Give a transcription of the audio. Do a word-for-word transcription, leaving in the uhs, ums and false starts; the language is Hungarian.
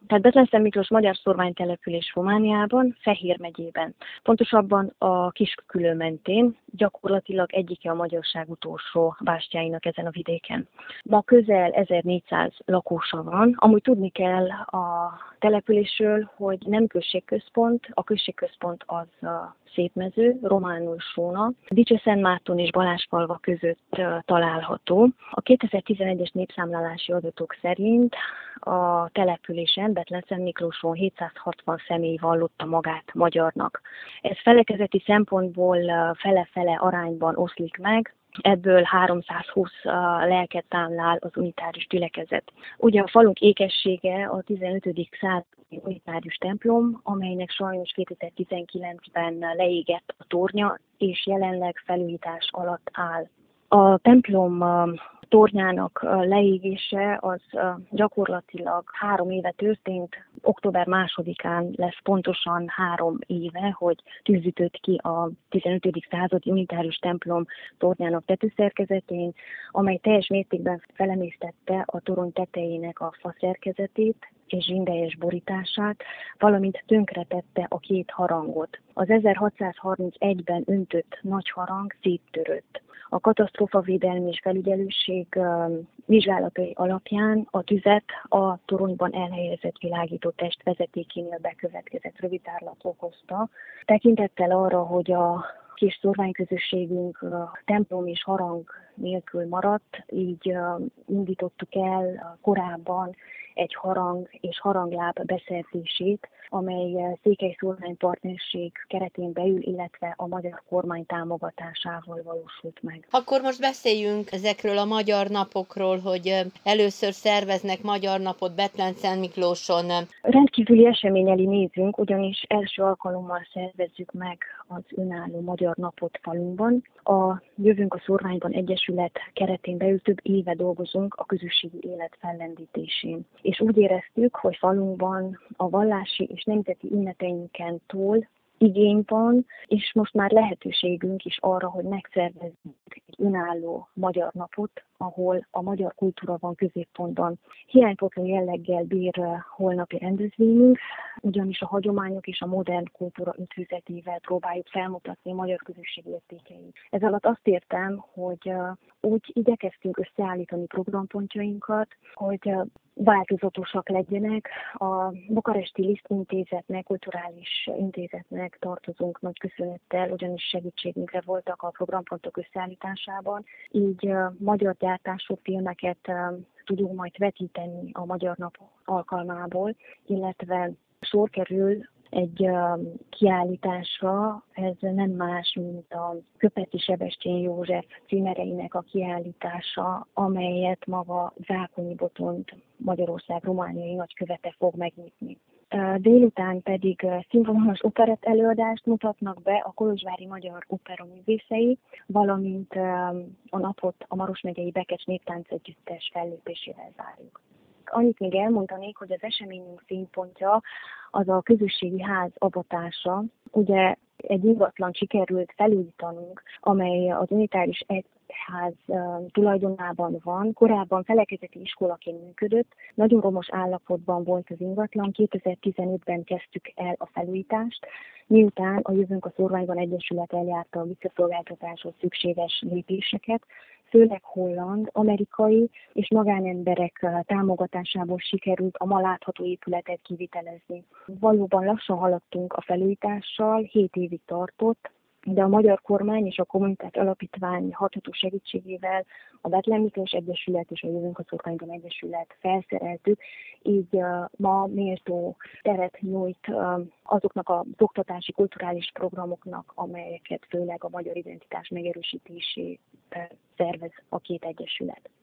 Tehát Betlen-Szent Miklós magyar szórványtelepülés Romániában, Fehér megyében. Pontosabban a Kiskülő mentén, gyakorlatilag egyike a magyarság utolsó bástyáinak ezen a vidéken. Ma közel ezernégyszáz lakósa van. Amúgy tudni kell a településről, hogy nem községközpont, a községközpont az a Szépmező, románul Sóna, Dicsőszentmárton és Balázsfalva között található. A kétezer-tizenegyes népszámlálási adatok szerint a településen, Betlen-Szent Miklóson hétszázhatvan személy vallotta magát magyarnak. Ez felekezeti szempontból fele-fele arányban oszlik meg, ebből háromszázhúsz lelket számlál az unitárius gyülekezet. Ugye a falunk ékessége a tizenötödik századi unitárius templom, amelynek sajnos kétezer-tizenkilencben leégett a tornya, és jelenleg felújítás alatt áll. A templom tornyának leégése az gyakorlatilag három éve történt, október másodikán lesz pontosan három éve, hogy tűzütött ki a tizenötödik századi unitárius templom tornyának tetőszerkezetén, amely teljes mértékben felemésztette a torony tetejének a faszerkezetét és zsindelyes borítását, valamint tönkretette a két harangot. Az ezerhatszázharmincegyben öntött nagy harang széttörött. A katasztrófavédelmi és felügyelőség vizsgálatai alapján a tüzet a toronyban elhelyezett világító test vezetékénél bekövetkezett rövidárlat okozta. Tekintettel arra, hogy a kis szórványközösségünk templom és harang nélkül maradt, így indítottuk el korábban egy harang és harangláb beszerzését, amely Székely Szórvány Partnerség keretén belül, illetve a magyar kormány támogatásával valósult meg. Akkor most beszéljünk ezekről a magyar napokról, hogy először szerveznek magyar napot Betlen-Szent Miklóson. Rendkívüli esemény elé nézünk, ugyanis első alkalommal szervezzük meg az önálló magyar napot falunkban. A Jövünk a Szórványban Egyesület keretén belül több éve dolgozunk a közösségi élet fellendítésén. És úgy éreztük, hogy falunkban a vallási és nemzeti ünnepeinken túl igény van, és most már lehetőségünk is arra, hogy megszervezzük egy önálló magyar napot, ahol a magyar kultúra van középpontban. Hiánypótló jelleggel bír holnapi rendezvényünk, ugyanis a hagyományok és a modern kultúra ütőzetével próbáljuk felmutatni a magyar közösség értékeit. Ez alatt azt értem, hogy úgy igyekeztünk összeállítani programpontjainkat, hogy változatosak legyenek. A Bukaresti Liszt Intézetnek, kulturális intézetnek tartozunk nagy köszönettel, ugyanis segítségünkre voltak a programpontok összeállításában. Így magyar gyártású filmeket tudunk majd vetíteni a Magyar Nap alkalmából, illetve sor kerül egy kiállításra, ez nem más, mint a Köpeti Sebestyén József címereinek a kiállítása, amelyet maga Zákonyi Botond, Magyarország romániai nagykövete fog megnyitni. Délután pedig színvonalas operett előadást mutatnak be a kolozsvári magyar opera művészei, valamint a napot a Maros megyei Bekecs Néptánc Együttes fellépésével zárjuk. Annyit még elmondanék, hogy az eseményünk színpontja az a közösségi ház avatása. Ugye egy ingatlan sikerült felújítanunk, amely az unitárius egyház tulajdonában van. Korábban felekezeti iskolaként működött, nagyon romos állapotban volt az ingatlan, kétezer-tizenötben kezdtük el a felújítást, miután a Jövünk a Szórványban Egyesület eljárta a visszaszolgáltatáshoz szükséges lépéseket, főleg holland, amerikai és magánemberek támogatásából sikerült a ma látható épületet kivitelezni. Valóban lassan haladtunk a felújítással, hét évig tartott, de a magyar kormány és a kommunitás alapítvány hatható segítségével a Betlen Miklós Egyesület és a Jövünk a Szórványban Egyesület felszereltük, így uh, ma méltó teret nyújt uh, azoknak az oktatási, kulturális programoknak, amelyeket főleg a magyar identitás megerősítésére szervez a két egyesület.